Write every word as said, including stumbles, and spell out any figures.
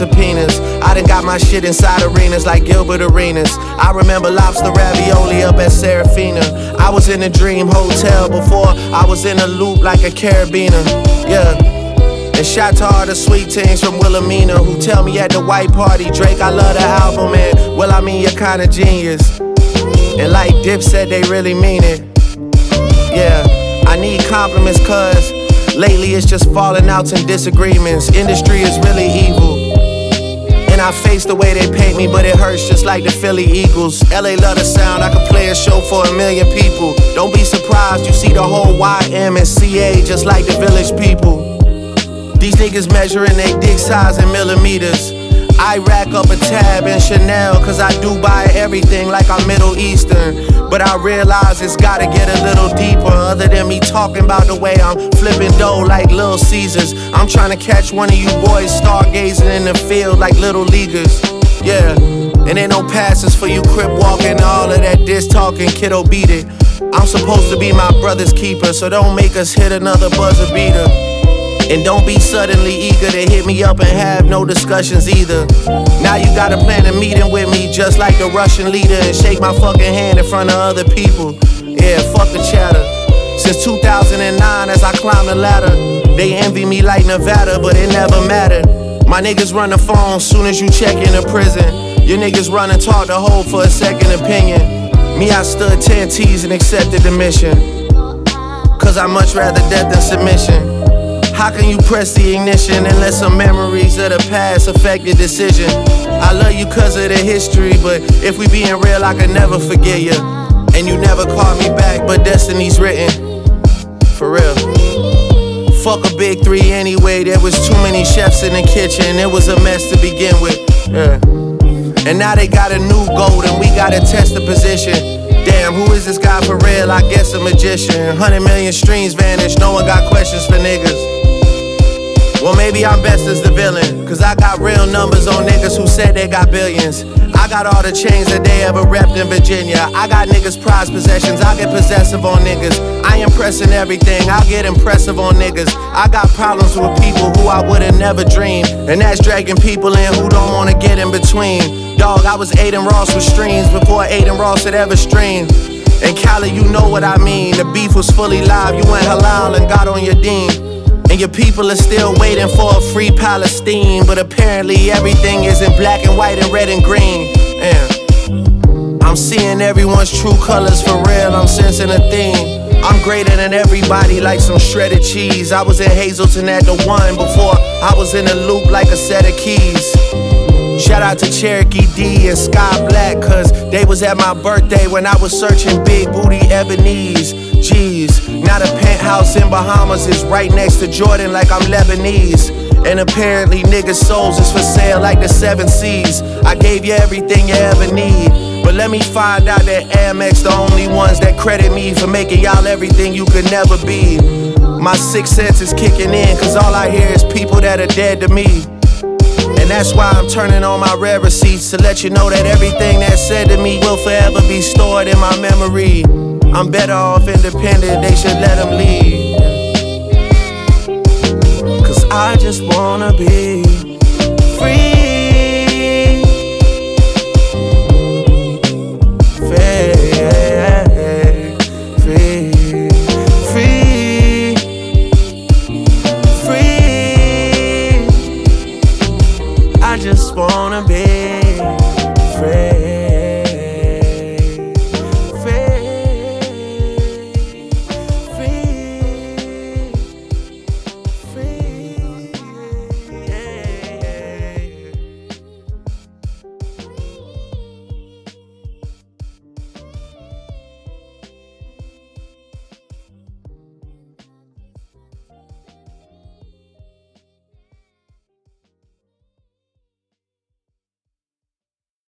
subpoenas. I done got my shit inside arenas like Gilbert Arenas. I remember lobster ravioli up at Serafina. I was in a dream hotel before I was in a loop like a carabiner. Yeah. And shout to all the sweet teens from Wilhelmina who tell me at the white party, Drake, I love the album, man. Well, I mean, you're kinda genius. And like Dip said, they really mean it. Yeah, I need compliments cause lately it's just falling outs and disagreements. Industry is really evil. And I face the way they paint me, but it hurts just like the Philly Eagles. L A love the sound, I could play a show for a million people. Don't be surprised, you see the whole Y M and C A just like the Village People. These niggas measuring they dick size in millimeters. I rack up a tab in Chanel cause I do buy everything like I'm Middle Eastern. But I realize it's gotta get a little deeper. Other than me talking about the way I'm flipping dough like Little Caesars. I'm trying to catch one of you boys stargazing in the field like little leaguers. Yeah, and ain't no passes for you crip walking. All of that diss talking, kiddo beat it. I'm supposed to be my brother's keeper, so don't make us hit another buzzer beater. And don't be suddenly eager to hit me up and have no discussions either. Now you gotta plan a meeting with me just like the Russian leader and shake my fucking hand in front of other people. Yeah, fuck the chatter. Since two thousand nine as I climbed the ladder, they envy me like Nevada, but it never mattered. My niggas run the phone soon as you check into prison. Your niggas run and talk to hold for a second opinion. Me, I stood ten T's and accepted the mission. Cause I much rather death than submission. How can you press the ignition and let some memories of the past affect your decision? I love you cause of the history, but if we being real, I can never forget you. And you never called me back, but destiny's written. For real. Fuck a big three anyway, there was too many chefs in the kitchen. It was a mess to begin with. Yeah. And now they got a new goal and we gotta test the position. Damn, who is this guy for real? I guess a magician. Hundred million streams vanished, no one got questions for niggas. Well, maybe I'm best as the villain, cause I got real numbers on niggas who said they got billions. I got all the chains that they ever repped in Virginia. I got niggas prized possessions, I get possessive on niggas. I impress in everything, I'll get impressive on niggas. I got problems with people who I would've never dreamed, and that's dragging people in who don't wanna get in between. Dog, I was Aiden Ross with streams before Aiden Ross had ever streamed. And Cali, you know what I mean. The beef was fully live, you went halal and got on your dean. And your people are still waiting for a free Palestine, but apparently everything is in black and white and red and green. Yeah. I'm seeing everyone's true colors for real, I'm sensing a theme. I'm greater than everybody like some shredded cheese. I was in Hazleton at the one before I was in a loop like a set of keys. Shout out to Cherokee D and Sky Black, cause they was at my birthday when I was searching big booty ebonies. Jeez, now the penthouse in Bahamas is right next to Jordan like I'm Lebanese. And apparently niggas' souls is for sale like the seven seas. I gave you everything you ever need, but let me find out that Amex the only ones that credit me for making y'all everything you could never be. My sixth sense is kicking in, cause all I hear is people that are dead to me. And that's why I'm turning on my rare receipts to let you know that everything that's said to me will forever be stored in my memory. I'm better off independent, they should let them lead. Cause I just wanna be free. I just wanna be free.